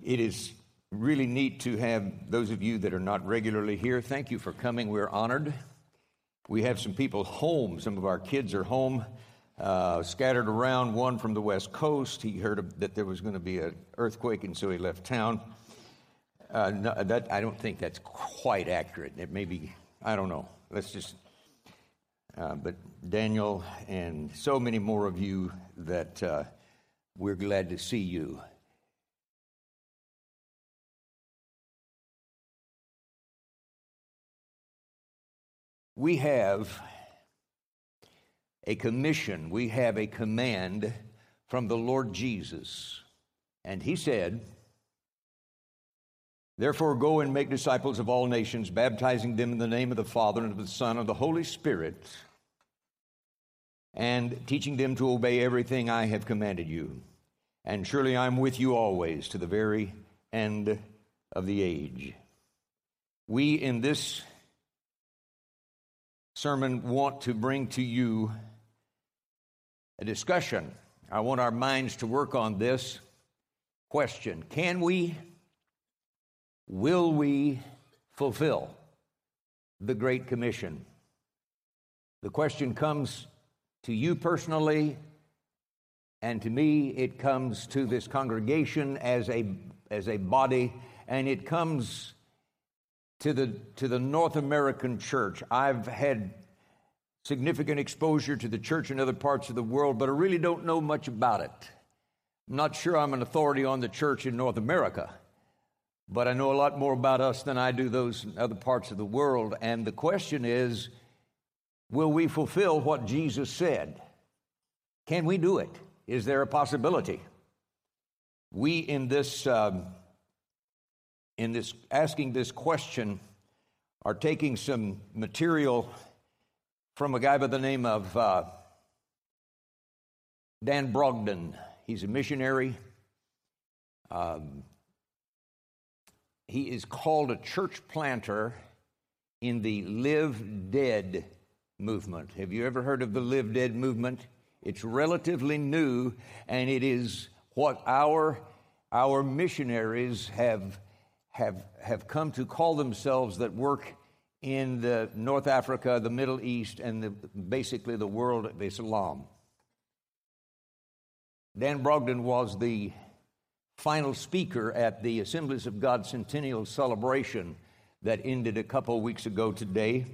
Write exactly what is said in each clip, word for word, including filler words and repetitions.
It is really neat to have those of you that are not regularly here. Thank you for coming. We're honored. We have some people home. Some of our kids are home, uh, scattered around. One from the West Coast. He heard of, that there was going to be an earthquake, and so he left town. Uh, no, that I don't think that's quite accurate. It may be, I don't know. Let's just, uh, but Daniel and so many more of you that uh, we're glad to see you. We have a commission, we have a command from the Lord Jesus. And he said, "Therefore go and make disciples of all nations, baptizing them in the name of the Father and of the Son and of the Holy Spirit, and teaching them to obey everything I have commanded you. And surely I'm with you always to the very end of the age." We in this sermon want to bring to you a discussion. I want our minds to work on this question. Can we, will we fulfill the Great Commission? The question comes to you personally, and to me it comes to this congregation as a as a body, and it comes to the to the North American church. I've had significant exposure to the church in other parts of the world, but I really don't know much about it. I'm not sure I'm an authority on the church in North America, but I know a lot more about us than I do those in other parts of the world. And the question is, will we fulfill what Jesus said? Can we do it? Is there a possibility? We in this um, in this asking this question are taking some material from a guy by the name of uh, Dan Brogden. He's a missionary. Um, he is called a church planter in the Live Dead movement. Have you ever heard of the Live Dead movement? It's relatively new, and it is what our our missionaries have have have come to call themselves, that work in the North Africa, the Middle East, and the, basically the world of Islam. Dan Brogden was the final speaker at the Assemblies of God Centennial Celebration that ended a couple weeks ago today.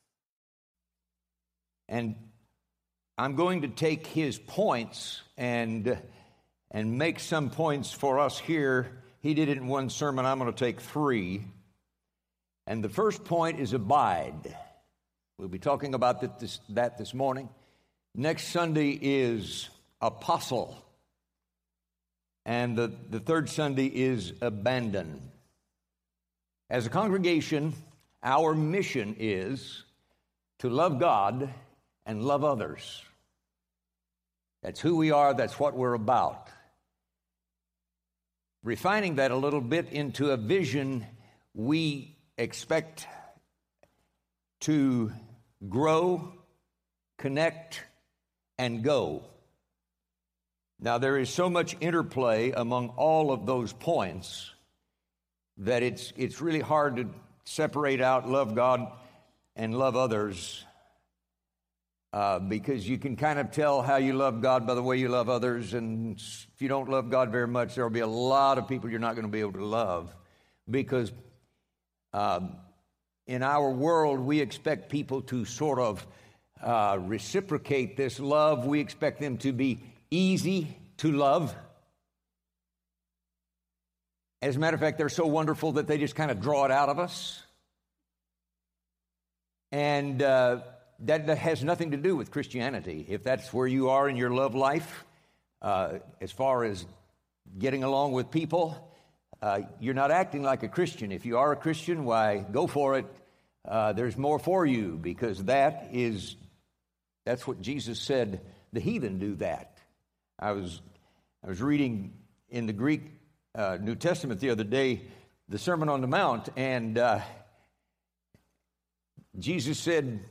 And I'm going to take his points and, and make some points for us here. He did it in one sermon. I'm going to take three. And the first point is abide. We'll be talking about that this, that this morning. Next Sunday is apostle. And the, the third Sunday is abandon. As a congregation, our mission is to love God and love others. That's who we are. That's what we're about. Refining that a little bit into a vision, we expect to grow, connect, and go. Now, there is so much interplay among all of those points that it's it's really hard to separate out love God and love others, uh, because you can kind of tell how you love God by the way you love others, and if you don't love God very much, there will be a lot of people you're not going to be able to love, because um, in our world, we expect people to sort of uh, reciprocate this love. We expect them to be easy to love. As a matter of fact, they're so wonderful that they just kind of draw it out of us. And uh, that, that has nothing to do with Christianity. If that's where you are in your love life, uh, as far as getting along with people, uh, you're not acting like a Christian. If you are a Christian, why, go for it. Uh, there's more for you, because that is, that's what Jesus said, the heathen do that. I was I was reading in the Greek uh, New Testament the other day, the Sermon on the Mount, and uh, Jesus said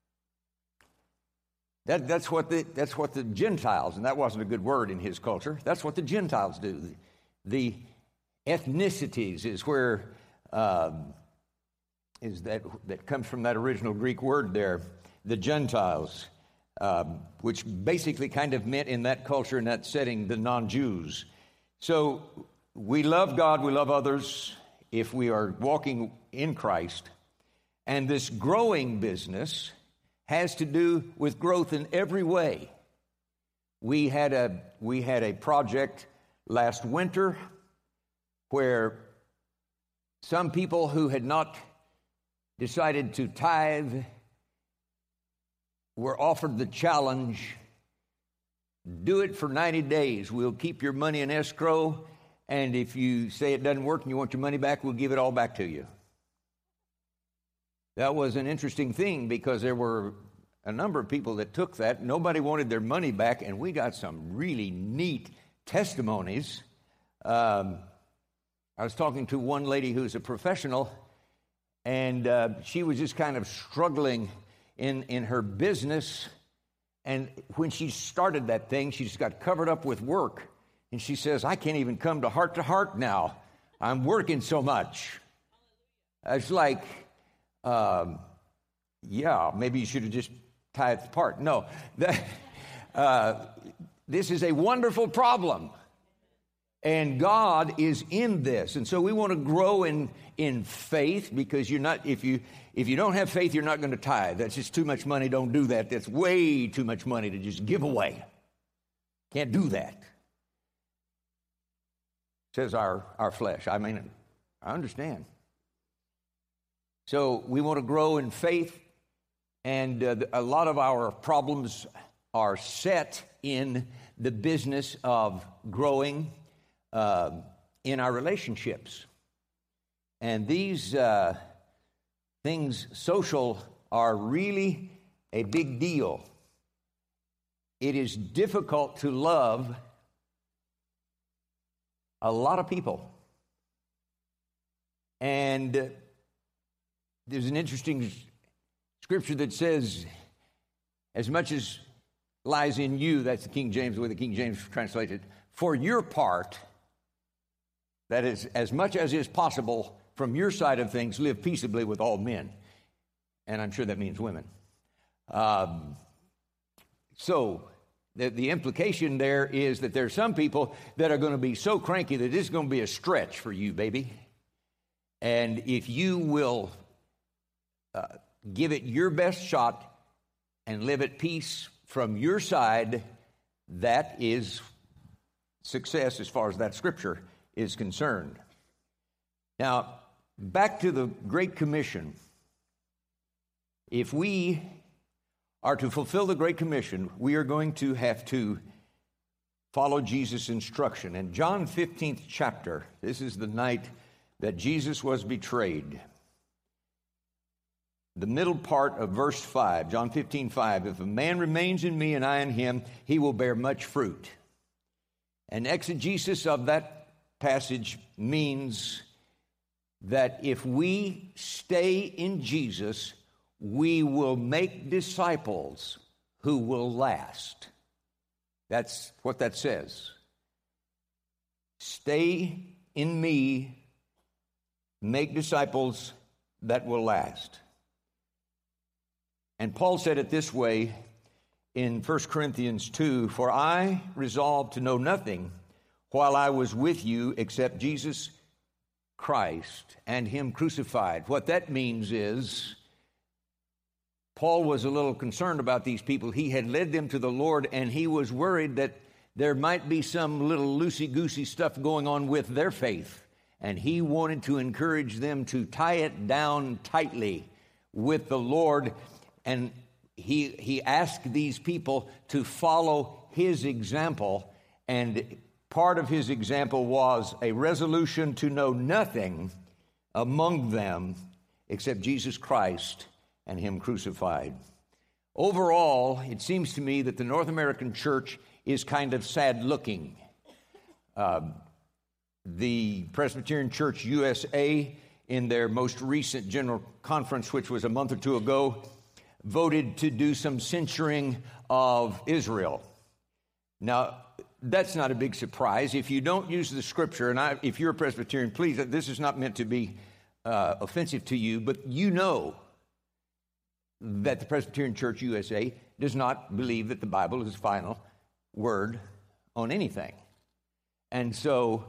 that that's what the that's what the Gentiles, and that wasn't a good word in his culture. That's what the Gentiles do. The, the ethnicities is where um, is that that comes from that original Greek word there, the Gentiles, um, which basically kind of meant in that culture, in that setting, the non-Jews. So we love God, we love others if we are walking in Christ. And this growing business has to do with growth in every way. We had a we had a project last winter where some people who had not decided to tithe were offered the challenge, do it for ninety days. We'll keep your money in escrow, and if you say it doesn't work and you want your money back, we'll give it all back to you. That was an interesting thing because there were a number of people that took that. Nobody wanted their money back, and we got some really neat testimonies. Um, I was talking to one lady who's a professional, and uh, she was just kind of struggling in, in her business. And when she started that thing, she just got covered up with work. And she says, I can't even come to heart to heart now. I'm working so much. It's like, um, yeah, maybe you should have just tithed part. No, that, uh, this is a wonderful problem. And God is in this. And so we want to grow in, in faith, because you're not, if you if you don't have faith, you're not going to tithe. That's just too much money. Don't do that. That's way too much money to just give away. Can't do that. Says our, our flesh. I mean, I understand. So we want to grow in faith, and uh, a lot of our problems are set in the business of growing uh, in our relationships. And these uh, things, social, are really a big deal. It is difficult to love a lot of people. And uh, there's an interesting scripture that says, as much as lies in you, that's the King James, the way the King James translated, for your part, that is, as much as is possible from your side of things, live peaceably with all men. And I'm sure that means women. Um, so the, the implication there is that there are some people that are going to be so cranky that this is going to be a stretch for you, baby. And if you will uh, give it your best shot and live at peace from your side, that is success as far as that scripture is concerned. Now, back to the Great Commission. If we are to fulfill the Great Commission, we are going to have to follow Jesus' instruction. In John fifteenth chapter, this is the night that Jesus was betrayed. The middle part of verse five, John fifteen five, if a man remains in me and I in him, he will bear much fruit. An exegesis of that passage means that if we stay in Jesus, we will make disciples who will last. That's what that says. Stay in me, make disciples that will last. And Paul said it this way in First Corinthians two, for I resolved to know nothing while I was with you except Jesus Christ and him crucified. What that means is Paul was a little concerned about these people. He had led them to the Lord, and he was worried that there might be some little loosey-goosey stuff going on with their faith. And he wanted to encourage them to tie it down tightly with the Lord. And he, he asked these people to follow his example. And part of his example was a resolution to know nothing among them except Jesus Christ and him crucified. Overall, it seems to me that the North American church is kind of sad-looking. Uh, the Presbyterian Church U S A, in their most recent general conference, which was a month or two ago, voted to do some censuring of Israel. Now, that's not a big surprise. If you don't use the Scripture, and I, if you're a Presbyterian, please, this is not meant to be uh, offensive to you, but you know that the Presbyterian Church U S A does not believe that the Bible is the final word on anything. And so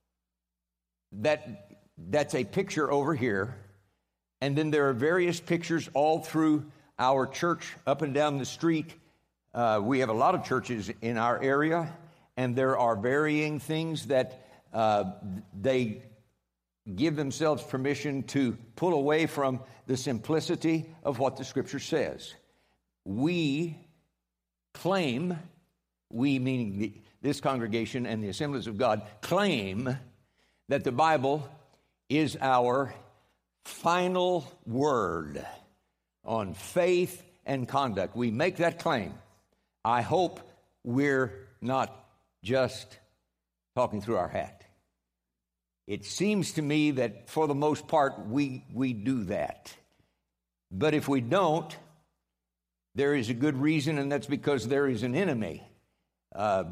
that that's a picture over here. And then there are various pictures all through our church up and down the street. Uh, we have a lot of churches in our area, and there are varying things that uh, they give themselves permission to pull away from the simplicity of what the Scripture says. We claim, we meaning the, this congregation and the Assemblies of God, claim that the Bible is our final word on faith and conduct. We make that claim. I hope we're not just talking through our hat. It seems to me that for the most part we we do that. But if we don't, there is a good reason, and that's because there is an enemy. Uh,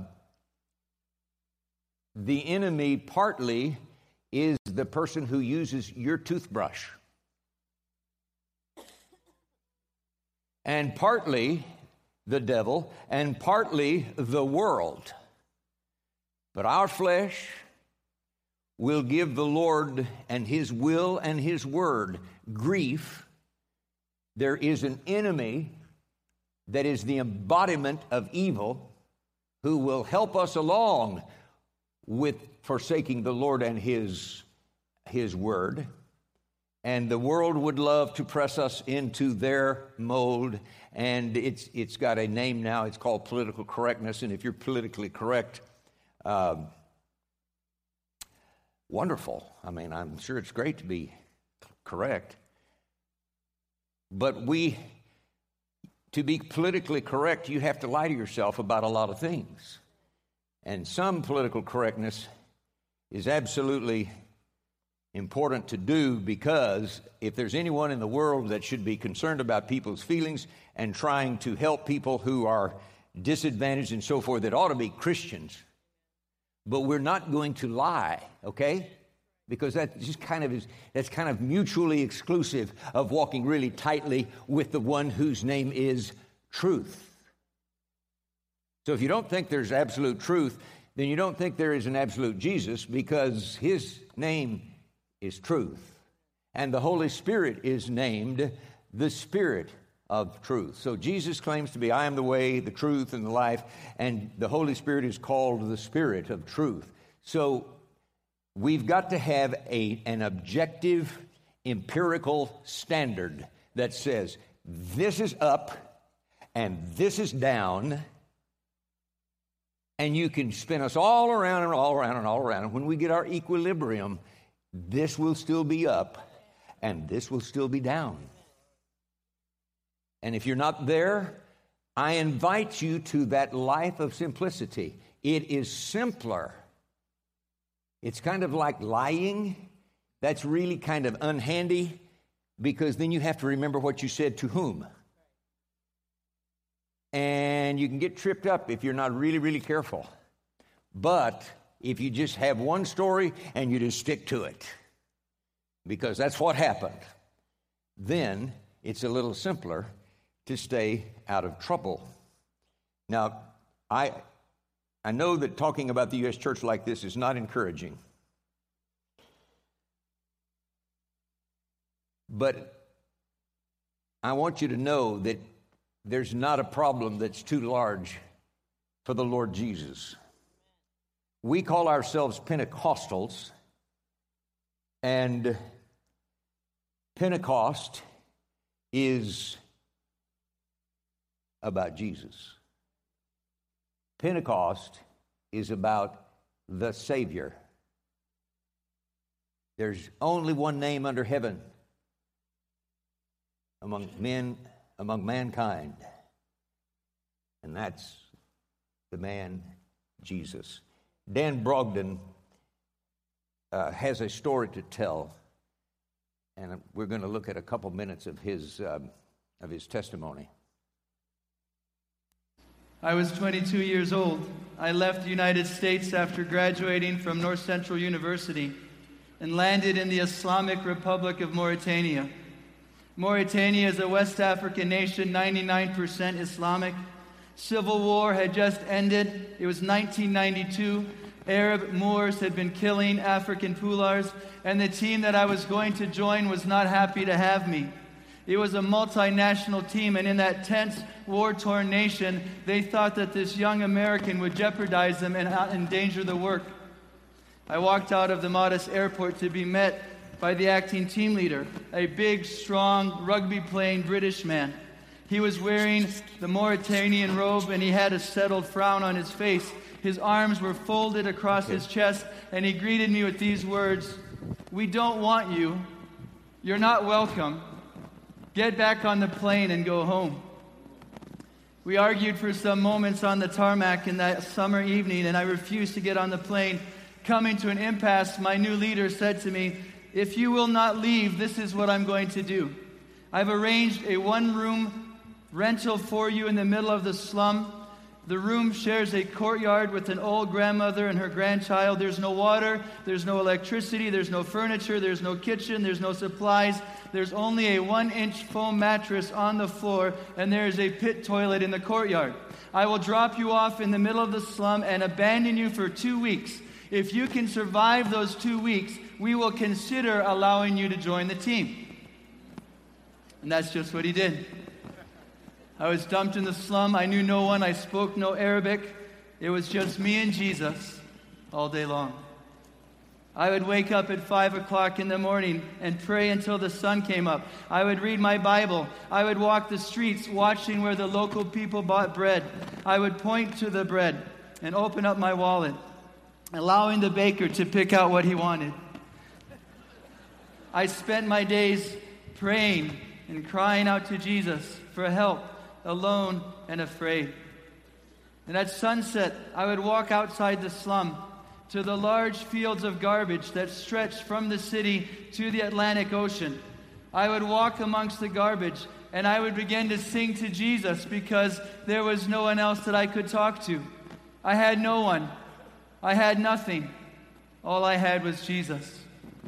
the enemy partly is the person who uses your toothbrush. And partly the devil, and partly the world. But our flesh will give the Lord and His will and His word grief. There is an enemy that is the embodiment of evil who will help us along with forsaking the Lord and His, His word. And the world would love to press us into their mold, and it's it's got a name now. It's called political correctness, and if you're politically correct, uh, wonderful. I mean, I'm sure it's great to be correct. But we, to be politically correct, you have to lie to yourself about a lot of things. And some political correctness is absolutely important to do, because if there's anyone in the world that should be concerned about people's feelings and trying to help people who are disadvantaged and so forth, that ought to be Christians. But we're not going to lie, okay? Because that just kind of is, that's kind of mutually exclusive of walking really tightly with the one whose name is truth. So if you don't think there's absolute truth, then you don't think there is an absolute Jesus, because His name is truth. And the Holy Spirit is named the Spirit of truth. So Jesus claims to be, I am the way, the truth, and the life, and the Holy Spirit is called the Spirit of truth. So we've got to have a, an objective, empirical standard that says this is up and this is down, and you can spin us all around and all around and all around, and when we get our equilibrium, this will still be up, and this will still be down. And if you're not there, I invite you to that life of simplicity. It is simpler. It's kind of like lying. That's really kind of unhandy, because then you have to remember what you said to whom. And you can get tripped up if you're not really, really careful. But if you just have one story and you just stick to it, because that's what happened, then it's a little simpler to stay out of trouble. Now, I I know that talking about the U S church like this is not encouraging. But I want you to know that there's not a problem that's too large for the Lord Jesus. We call ourselves Pentecostals, and Pentecost is about Jesus. Pentecost is about the Savior. There's only one name under heaven among men, among mankind, and that's the man Jesus. Dan Brogdon uh, has a story to tell, and we're going to look at a couple minutes of his um, of his testimony. I was twenty-two years old. I left the United States after graduating from North Central University and landed in the Islamic Republic of Mauritania. Mauritania is a West African nation, ninety-nine percent Islamic. Civil war had just ended. It was nineteen ninety-two. Arab Moors had been killing African Pulars, and the team that I was going to join was not happy to have me. It was a multinational team, and in that tense, war-torn nation, they thought that this young American would jeopardize them and endanger the work. I walked out of the modest airport to be met by the acting team leader, a big, strong, rugby-playing British man. He was wearing the Mauritanian robe, and he had a settled frown on his face. His arms were folded across his chest, and he greeted me with these words, "We don't want you. You're not welcome. Get back on the plane and go home." We argued for some moments on the tarmac in that summer evening, and I refused to get on the plane. Coming to an impasse, my new leader said to me, "If you will not leave, this is what I'm going to do. I've arranged a one-room rental for you in the middle of the slum. The room shares a courtyard with an old grandmother and her grandchild. There's no water, there's no electricity, there's no furniture, there's no kitchen, there's no supplies. There's only a one-inch foam mattress on the floor, and there is a pit toilet in the courtyard. I will drop you off in the middle of the slum and abandon you for two weeks. If you can survive those two weeks, we will consider allowing you to join the team." And that's just what he did. I was dumped in the slum. I knew no one. I spoke no Arabic. It was just me and Jesus all day long. I would wake up at five o'clock in the morning and pray until the sun came up. I would read my Bible. I would walk the streets watching where the local people bought bread. I would point to the bread and open up my wallet, allowing the baker to pick out what he wanted. I spent my days praying and crying out to Jesus for help, alone and afraid. And at sunset, I would walk outside the slum to the large fields of garbage that stretched from the city to the Atlantic Ocean. I would walk amongst the garbage, and I would begin to sing to Jesus because there was no one else that I could talk to. I had no one. I had nothing. All I had was Jesus.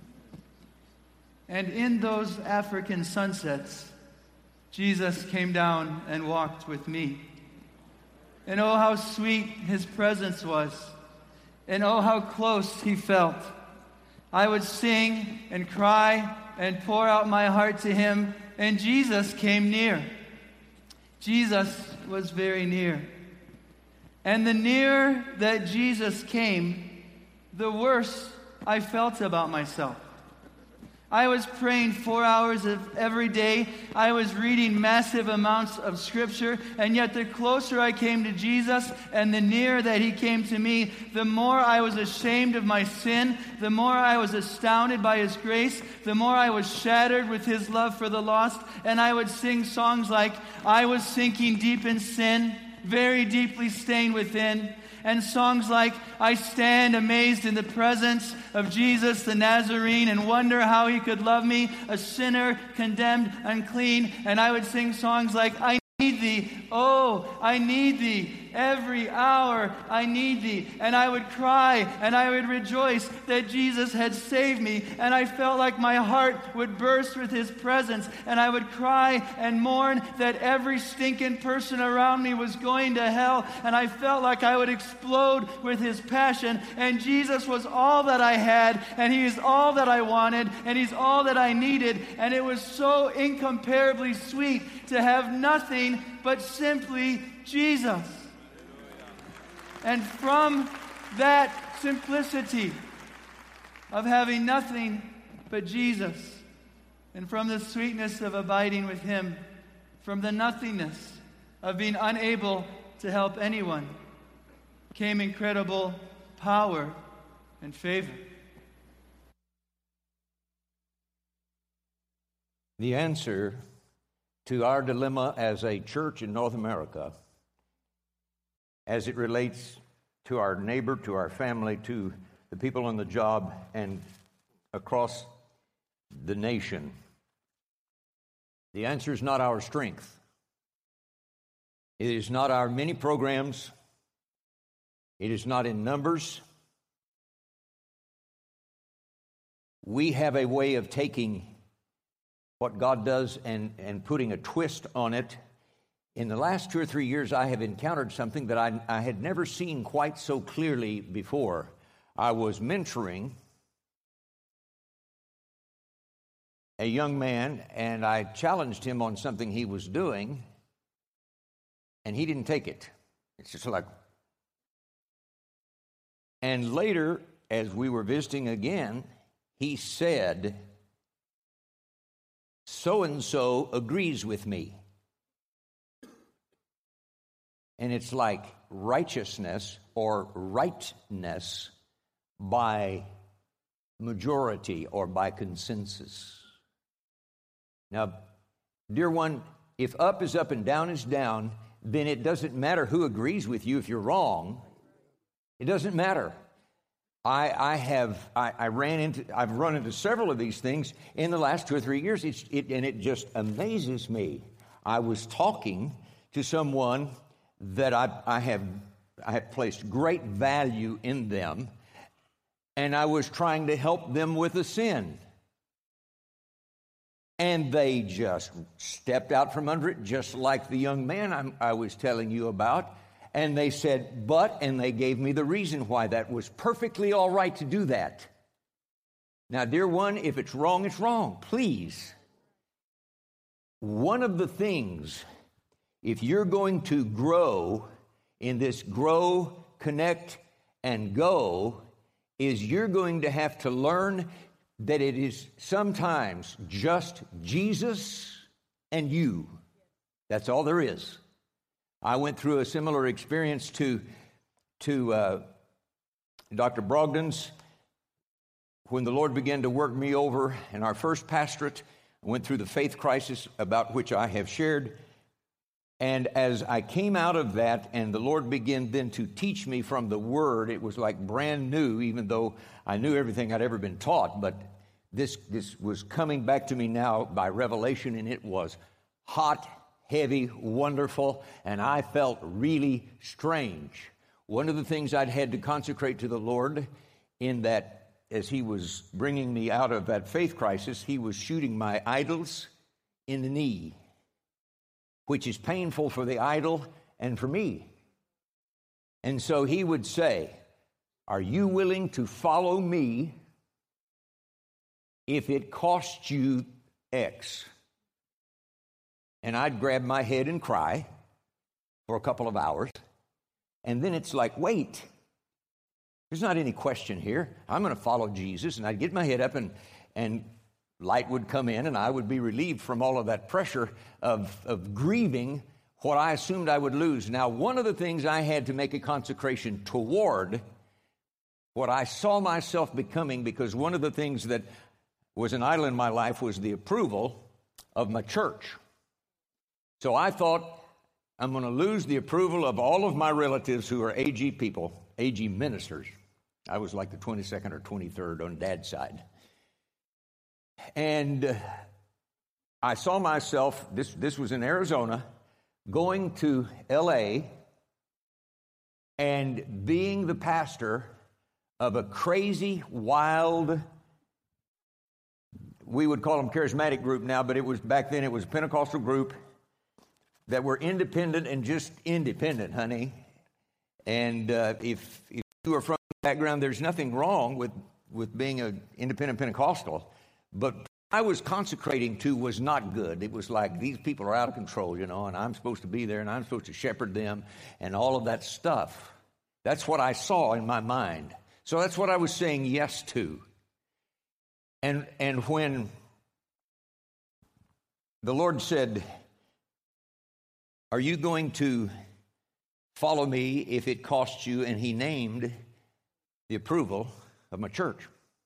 And in those African sunsets, Jesus came down and walked with me. And oh, how sweet his presence was. And oh, how close he felt. I would sing and cry and pour out my heart to him, and Jesus came near. Jesus was very near. And the nearer that Jesus came, the worse I felt about myself. I was praying four hours of every day. I was reading massive amounts of Scripture. And yet the closer I came to Jesus and the nearer that he came to me, the more I was ashamed of my sin, the more I was astounded by his grace, the more I was shattered with his love for the lost. And I would sing songs like, "I was sinking deep in sin, very deeply stained within." And songs like, "I stand amazed in the presence of Jesus the Nazarene and wonder how he could love me, a sinner, condemned, unclean." And I would sing songs like, "I need thee, oh, I need thee, every hour I need thee." And I would cry and I would rejoice that Jesus had saved me, and I felt like my heart would burst with his presence, and I would cry and mourn that every stinking person around me was going to hell, and I felt like I would explode with his passion. And Jesus was all that I had, and he is all that I wanted, and he's all that I needed. And it was so incomparably sweet to have nothing but simply Jesus. And from that simplicity of having nothing but Jesus, and from the sweetness of abiding with him, from the nothingness of being unable to help anyone, came incredible power and favor. The answer to our dilemma as a church in North America, as it relates to our neighbor, to our family, to the people on the job, and across the nation, the answer is not our strength. It is not our many programs. It is not in numbers. We have a way of taking what God does and, and putting a twist on it. In the last two or three years, I have encountered something that I, I had never seen quite so clearly before. I was mentoring a young man, and I challenged him on something he was doing, and he didn't take it. It's just like... And later, as we were visiting again, he said, so-and-so agrees with me. And it's like righteousness or rightness by majority or by consensus. Now, dear one, if up is up and down is down, then it doesn't matter who agrees with you if you're wrong. It doesn't matter. I, I have I, I ran into I've run into several of these things in the last two or three years. It's, it, and it just amazes me. I was talking to someone that I, I have I have placed great value in them, and I was trying to help them with a sin, and they just stepped out from under it, just like the young man I'm, I was telling you about. And they said, but, and they gave me the reason why that was perfectly all right to do that. Now, dear one, if it's wrong, it's wrong. Please. One of the things, if you're going to grow in this grow, connect, and go, is you're going to have to learn that it is sometimes just Jesus and you. That's all there is. I went through a similar experience to, to uh, Doctor Brogdon's when the Lord began to work me over in our first pastorate. I went through the faith crisis about which I have shared. And as I came out of that and the Lord began then to teach me from the Word, it was like brand new, even though I knew everything I'd ever been taught. But this, this was coming back to me now by revelation, and it was hot, heavy, wonderful, and I felt really strange. One of the things I'd had to consecrate to the Lord in that, as he was bringing me out of that faith crisis, he was shooting my idols in the knee, which is painful for the idol and for me. And so he would say, are you willing to follow me if it costs you X? And I'd grab my head and cry for a couple of hours. And then it's like, wait, there's not any question here. I'm going to follow Jesus. And I'd get my head up and, and light would come in and I would be relieved from all of that pressure of, of grieving what I assumed I would lose. Now, one of the things I had to make a consecration toward what I saw myself becoming, because one of the things that was an idol in my life was the approval of my church. So I thought, I'm going to lose the approval of all of my relatives who are A G people, A G ministers. I was like the twenty-second or twenty-third on Dad's side. And uh, I saw myself, this, this was in Arizona, going to L A and being the pastor of a crazy, wild, we would call them charismatic group now, but it was back then it was a Pentecostal group that were independent and just independent, honey. And uh, if, if you are from that background, there's nothing wrong with, with being an independent Pentecostal. But I was consecrating to was not good. It was like, these people are out of control, you know, and I'm supposed to be there, and I'm supposed to shepherd them, and all of that stuff. That's what I saw in my mind. So that's what I was saying yes to. And and when the Lord said, are you going to follow me if it costs you? And he named the approval of my church.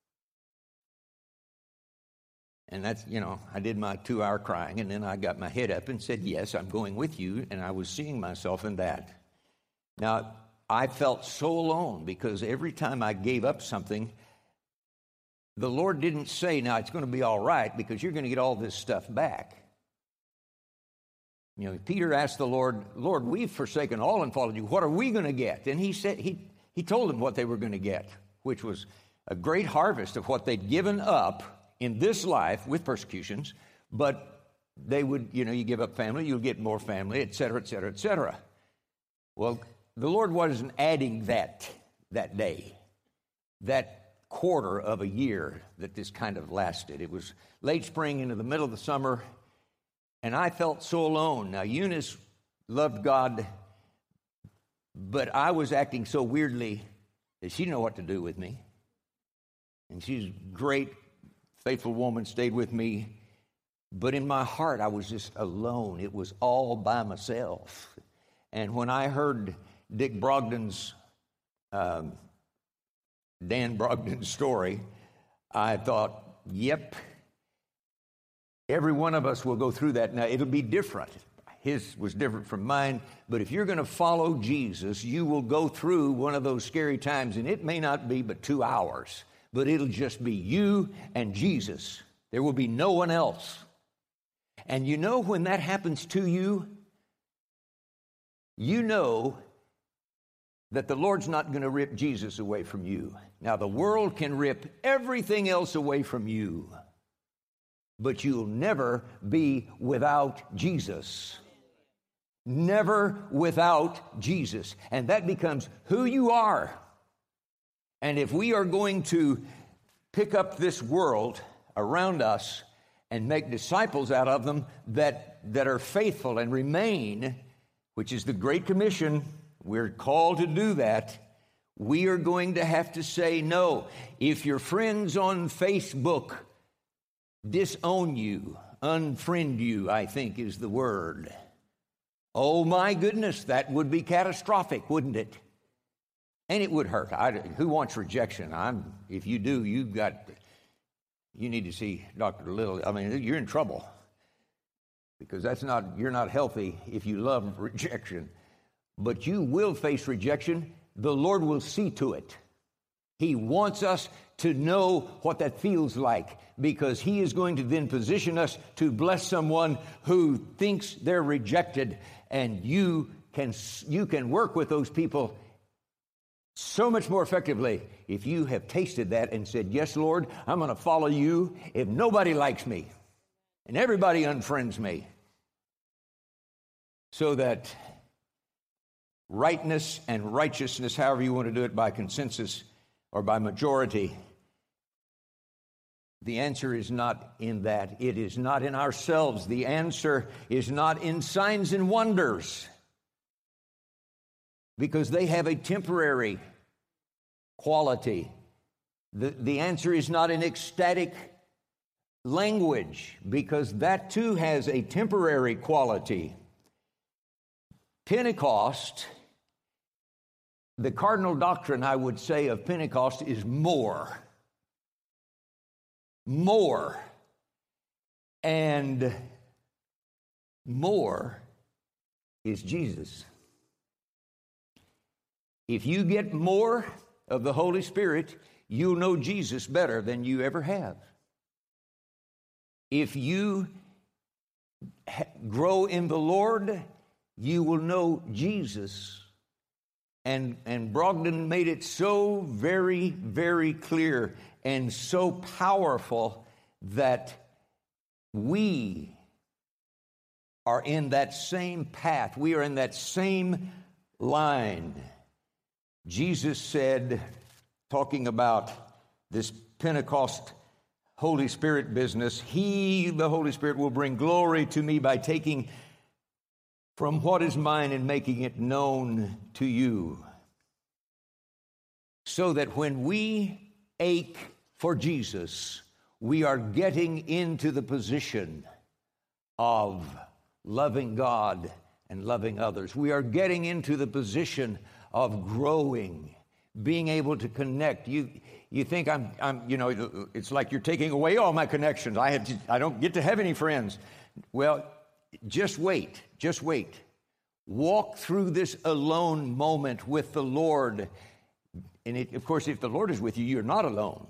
And that's, you know, I did my two-hour crying, and then I got my head up and said, yes, I'm going with you, and I was seeing myself in that. Now, I felt so alone, because every time I gave up something, the Lord didn't say, now it's going to be all right, because you're going to get all this stuff back. You know, Peter asked the Lord, Lord, we've forsaken all and followed you. What are we going to get? And he said, he, he told them what they were going to get, which was a great harvest of what they'd given up in this life with persecutions, but they would, you know, you give up family, you'll get more family, et cetera, et cetera, et cetera. Well, the Lord wasn't adding that that day, that quarter of a year that this kind of lasted. It was late spring into the middle of the summer, and I felt so alone. Now, Eunice loved God, but I was acting so weirdly that she didn't know what to do with me. And she's a great, faithful woman, stayed with me. But in my heart, I was just alone. It was all by myself. And when I heard Dick Brogdon's, um, Dan Brogdon's story, I thought, yep, every one of us will go through that. Now, it'll be different. His was different from mine. But if you're going to follow Jesus, you will go through one of those scary times. And it may not be but two hours, but it'll just be you and Jesus. There will be no one else. And you know, when that happens to you, you know that the Lord's not going to rip Jesus away from you. Now, the world can rip everything else away from you, but you'll never be without Jesus. Never without Jesus. And that becomes who you are. And if we are going to pick up this world around us and make disciples out of them that, that are faithful and remain, which is the Great Commission, we're called to do that, we are going to have to say no. If your friends on Facebook disown you, unfriend you, I think is the word, oh my goodness, that would be catastrophic, wouldn't it? And it would hurt. I, who wants rejection? I'm. If you do, you've got, you need to see Doctor Little. I mean, you're in trouble, because that's not, you're not healthy if you love rejection. But you will face rejection. The Lord will see to it. He wants us to know what that feels like, because He is going to then position us to bless someone who thinks they're rejected, and you can you can work with those people so much more effectively if you have tasted that and said, yes, Lord, I'm going to follow you if nobody likes me and everybody unfriends me, so that rightness and righteousness, however you want to do it, by consensus or by majority, the answer is not in that. It is not in ourselves. The answer is not in signs and wonders, because they have a temporary quality. The, the answer is not in ecstatic language, because that too has a temporary quality. Pentecost, the cardinal doctrine, I would say, of Pentecost is more. More. And more is Jesus. If you get more of the Holy Spirit, you'll know Jesus better than you ever have. If you ha- grow in the Lord, you will know Jesus. And, and Brogdon made it so very, very clear and so powerful that we are in that same path. We are in that same line. Jesus said, talking about this Pentecost Holy Spirit business, He, the Holy Spirit, will bring glory to me by taking from what is mine and making it known to you. So that when we ache for Jesus, we are getting into the position of loving God and loving others. We are getting into the position of growing, being able to connect. You you think I'm I'm you know it's like you're taking away all my connections. I have to, I don't get to have any friends. Well, just wait. Just wait. Walk through this alone moment with the Lord. And it, of course, if the Lord is with you, you're not alone.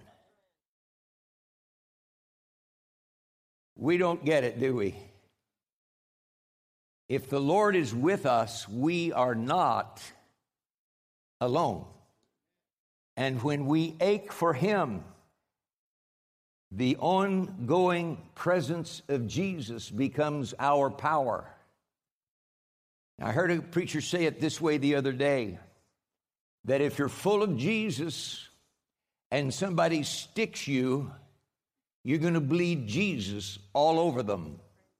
We don't get it, do we? If the Lord is with us, we are not alone. And when we ache for Him, the ongoing presence of Jesus becomes our power. I heard a preacher say it this way the other day, that if you're full of Jesus and somebody sticks you, you're going to bleed Jesus all over them.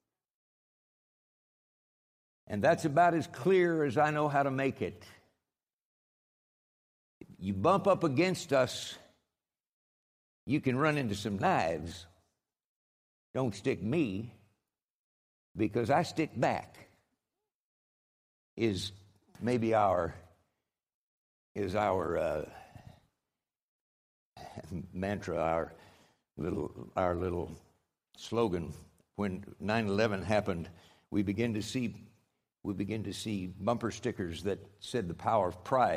And that's about as clear as I know how to make it. You bump up against us, you can run into some knives. Don't stick me, because I stick back, is maybe our, is our uh, mantra, our little, our little slogan. When nine eleven happened, we begin to see we begin to see bumper stickers that said the power of pride.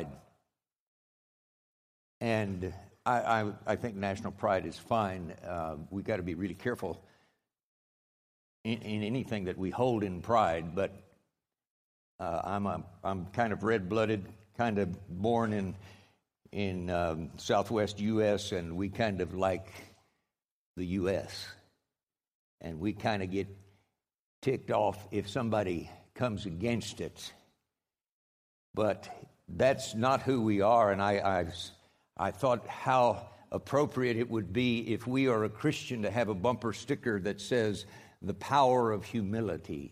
And I, I, I think national pride is fine. Uh, we got to be really careful in, in anything that we hold in pride. But uh, I'm a, I'm kind of red-blooded, kind of born in in um, Southwest U S, and we kind of like the U S And we kind of get ticked off if somebody comes against it. But that's not who we are, and I, I, I thought how appropriate it would be if we are a Christian to have a bumper sticker that says, the power of humility.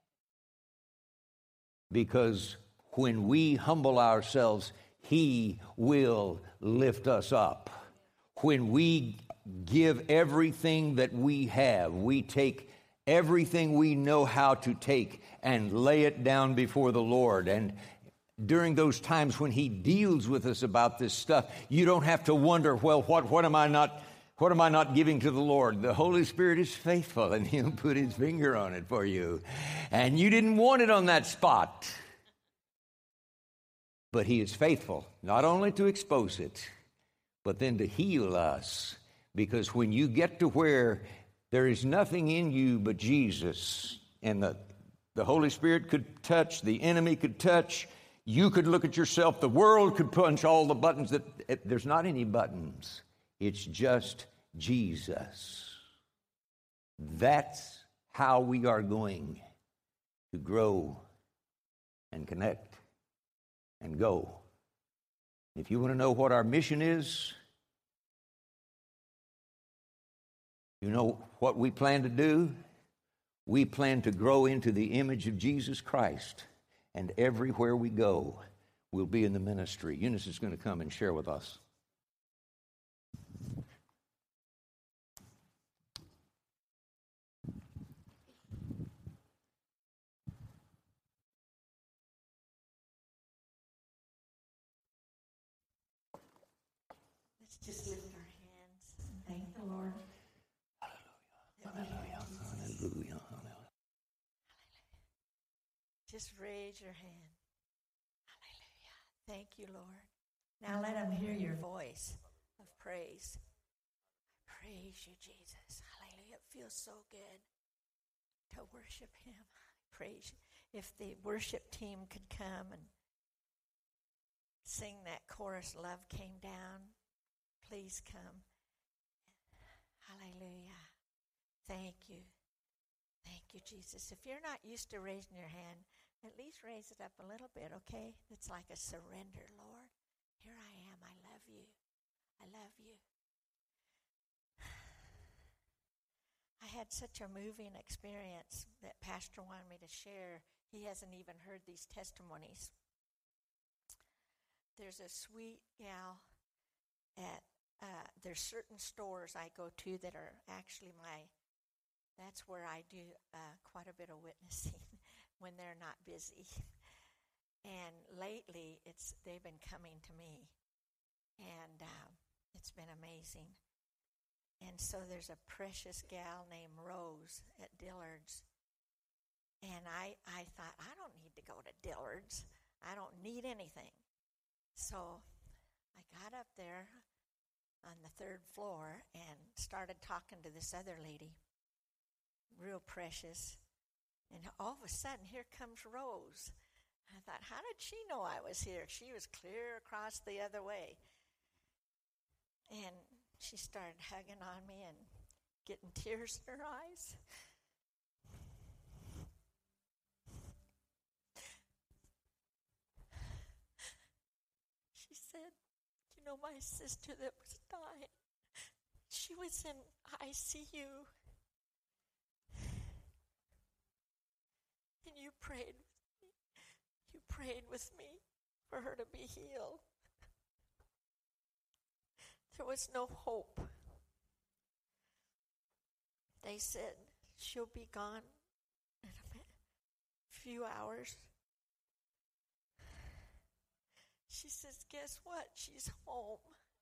Because when we humble ourselves, He will lift us up. When we give everything that we have, we take everything we know how to take and lay it down before the Lord. And during those times when He deals with us about this stuff, you don't have to wonder, well, what, what am I not, what am I not giving to the Lord? The Holy Spirit is faithful, and He'll put His finger on it for you. And you didn't want it on that spot. But He is faithful, not only to expose it, but then to heal us. Because when you get to where there is nothing in you but Jesus, and the, the Holy Spirit could touch, the enemy could touch, you could look at yourself, the world could punch all the buttons. That it, there's not any buttons. It's just Jesus. That's how we are going to grow and connect and go. If you want to know what our mission is, you know what we plan to do? We plan to grow into the image of Jesus Christ. And everywhere we go, we'll be in the ministry. Eunice is going to come and share with us. Let's just lift our hands and thank the Lord. Hallelujah. Hallelujah. Hallelujah. Just raise your hand. Hallelujah. Thank you, Lord. Now let them hear your voice of praise. I praise you, Jesus. Hallelujah. It feels so good to worship Him. I praise you. If the worship team could come and sing that chorus, Love Came Down, please come. Hallelujah. Thank you. Thank you, Jesus. If you're not used to raising your hand, at least raise it up a little bit, okay? It's like a surrender, Lord. Here I am. I love you. I love you. I had such a moving experience that Pastor wanted me to share. He hasn't even heard these testimonies. There's a sweet gal at, uh, there's certain stores I go to that are actually my, that's where I do uh, quite a bit of witnessing when they're not busy. And lately, it's they've been coming to me, and uh, it's been amazing. And so there's a precious gal named Rose at Dillard's, and I, I thought, I don't need to go to Dillard's. I don't need anything. So I got up there on the third floor and started talking to this other lady, real precious. And all of a sudden, here comes Rose. I thought, how did she know I was here? She was clear across the other way. And she started hugging on me and getting tears in her eyes. She said, you know, my sister that was dying, she was in I C U. And you prayed with me. You prayed with me for her to be healed. There was no hope. They said she'll be gone in a few hours. She says, guess what? She's home.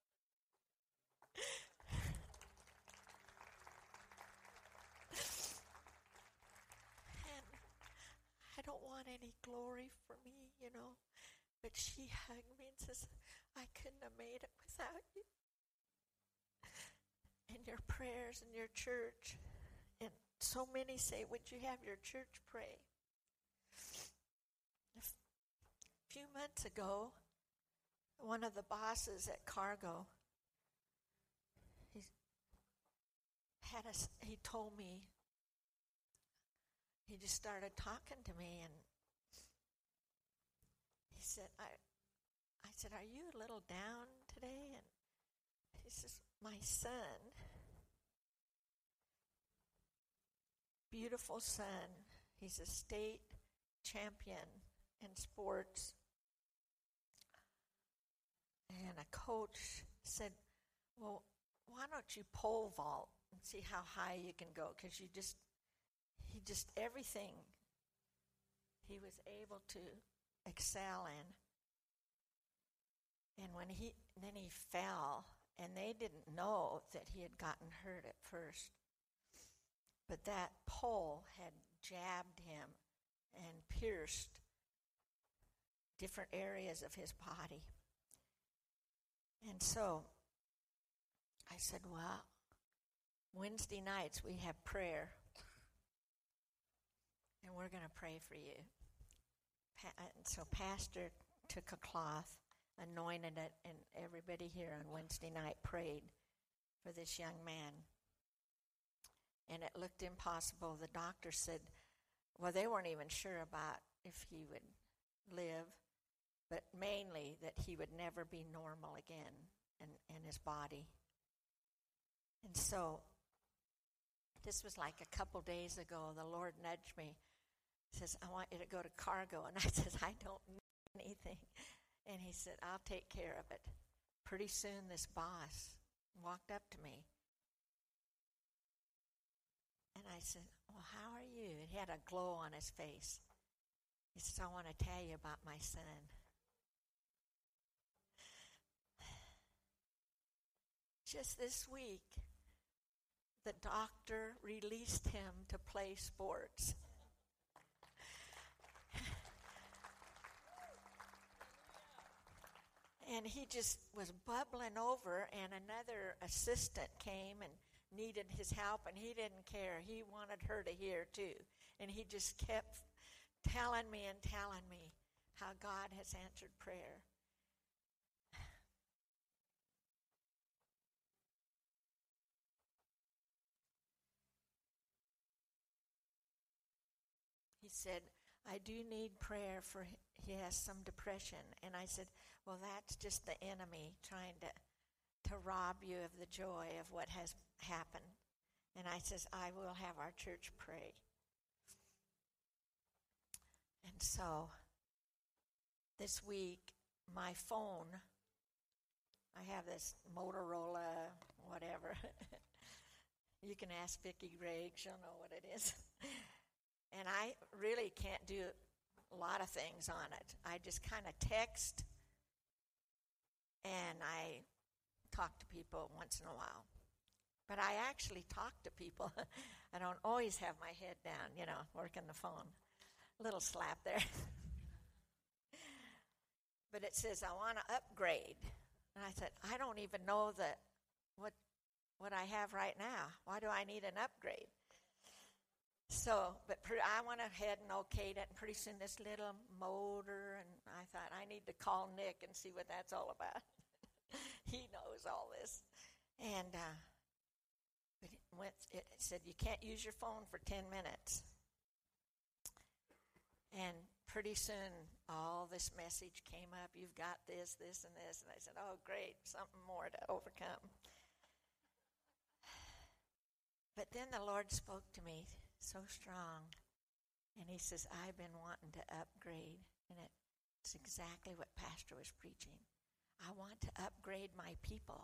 And I don't want any glory for me, you know. But she hugged me and says, I couldn't have made it without you. And your prayers and your church. And so many say, would you have your church pray? A f- few months ago, one of the bosses at Cargo, he had a, he told me, he just started talking to me, and he said, I, I said, are you a little down today? And he says, my son, beautiful son, he's a state champion in sports. And a coach said, well, why don't you pole vault and see how high you can go? Because you just, he just, everything he was able to excel in. And when he, then he fell, and they didn't know that he had gotten hurt at first. But that pole had jabbed him and pierced different areas of his body. And so I said, well, Wednesday nights we have prayer, and we're going to pray for you. Pa- and so Pastor took a cloth, anointed it, and everybody here on Wednesday night prayed for this young man. And it looked impossible. The doctor said, well, they weren't even sure about if he would live, but mainly that he would never be normal again in, in his body. And so this was like a couple days ago. The Lord nudged me, says, I want you to go to Cargo. And I said, I don't need anything. And he said, I'll take care of it. Pretty soon this boss walked up to me. And I said, well, how are you? And he had a glow on his face. He says, I want to tell you about my son. Just this week, the doctor released him to play sports. And he just was bubbling over, and another assistant came and needed his help, and he didn't care. He wanted her to hear too. And he just kept telling me and telling me how God has answered prayer. He said, I do need prayer for, he has some depression. And I said, well, that's just the enemy trying to, to rob you of the joy of what has happened. And I says, I will have our church pray. And so this week, my phone, I have this Motorola, whatever. You can ask Vicki Gregg, she'll know what it is. And I really can't do a lot of things on it. I just kind of text, and I talk to people once in a while. But I actually talk to people. I don't always have my head down, you know, working the phone. A little slap there. But it says, I want to upgrade. And I said, I don't even know that what what I have right now. Why do I need an upgrade? So, but pre- I went ahead and okayed it, and pretty soon this little motor, and I thought, I need to call Nick and see what that's all about. He knows all this. And uh, but it, went, it said, you can't use your phone for ten minutes. And pretty soon, all this message came up. You've got this, this, and this. And I said, oh, great, something more to overcome. But then the Lord spoke to me so strong. And he says, I've been wanting to upgrade. And it's exactly what Pastor was preaching. I want to upgrade my people.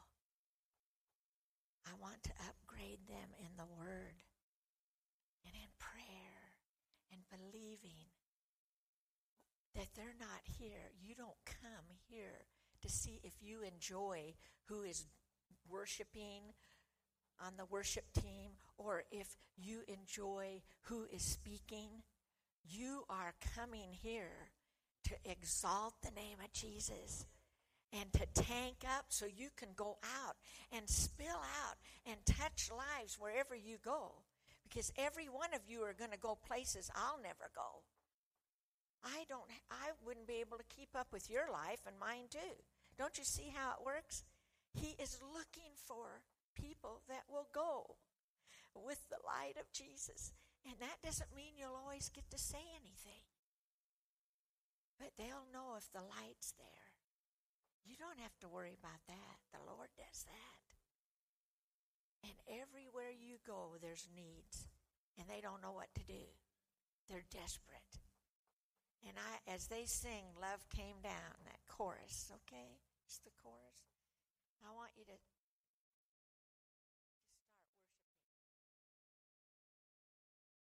I want to upgrade them in the Word and in prayer and believing that they're not here. You don't come here to see if you enjoy who is worshiping on the worship team or if you enjoy who is speaking. You are coming here to exalt the name of Jesus and to tank up so you can go out and spill out and touch lives wherever you go. Because every one of you are going to go places I'll never go. I don't. I wouldn't be able to keep up with your life and mine too. Don't you see how it works? He is looking for people that will go with the light of Jesus. And that doesn't mean you'll always get to say anything. But they'll know if the light's there. You don't have to worry about that. The Lord does that. And everywhere you go, there's needs. And they don't know what to do. They're desperate. And I, as they sing, Love Came Down, that chorus, okay? It's the chorus. I want you to